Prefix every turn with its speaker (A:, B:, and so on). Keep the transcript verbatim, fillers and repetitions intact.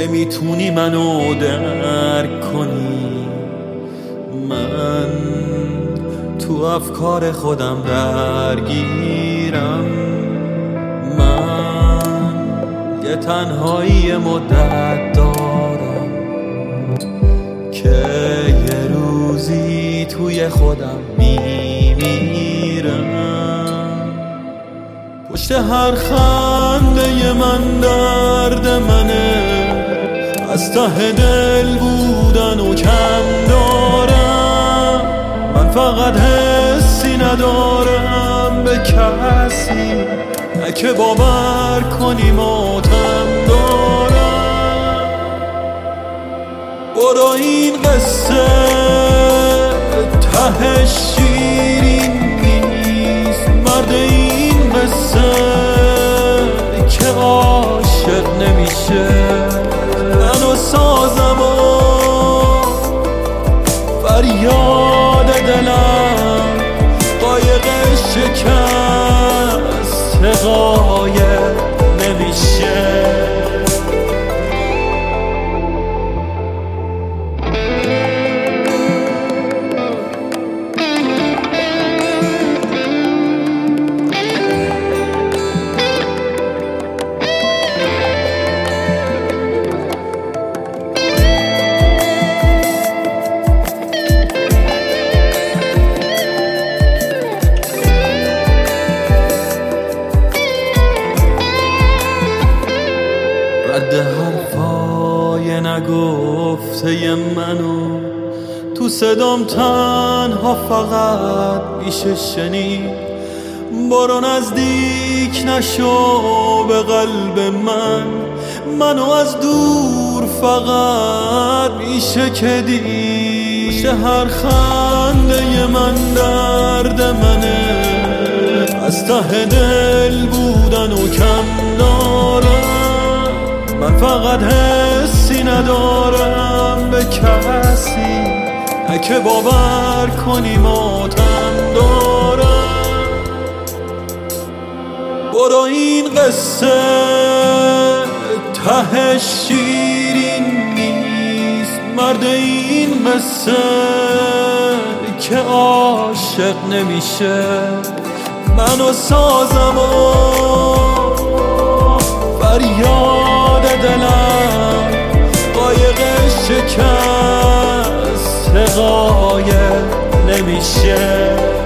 A: نمیتونی منو درک کنی. من تو افکار خودم درگیرم، من یه تنهایی مدت دارم که یه روزی توی خودم میمیرم. پشت هر خنده من درد منه، از ته دل بودن و کم دارم. من فقط حسی ندارم به کسی، نه که باور کنی ماتم دارم. برو این قصه ته شیرین نیست، مرد این قصه که عاشق نمیشه. منو سازم و فریاد دلم قایق شکست قایق نمیشه. رد حرفای نگفته منو تو صدام تنها فقط میشه شنید. برو نزدیک نشو به قلب من، منو از دور فقط میشه که دید. پشت هر خنده من درد منه، از ته دل بودن و کم دارم. من فقط حسی ندارم به کسی، نه که باور کنی ماتم دارم. برو این قصه ته شیرین نیست، مرد این قصه که عاشق نمیشه. منو سازم و فریاد دلم قایق شکست قایق نمیشه.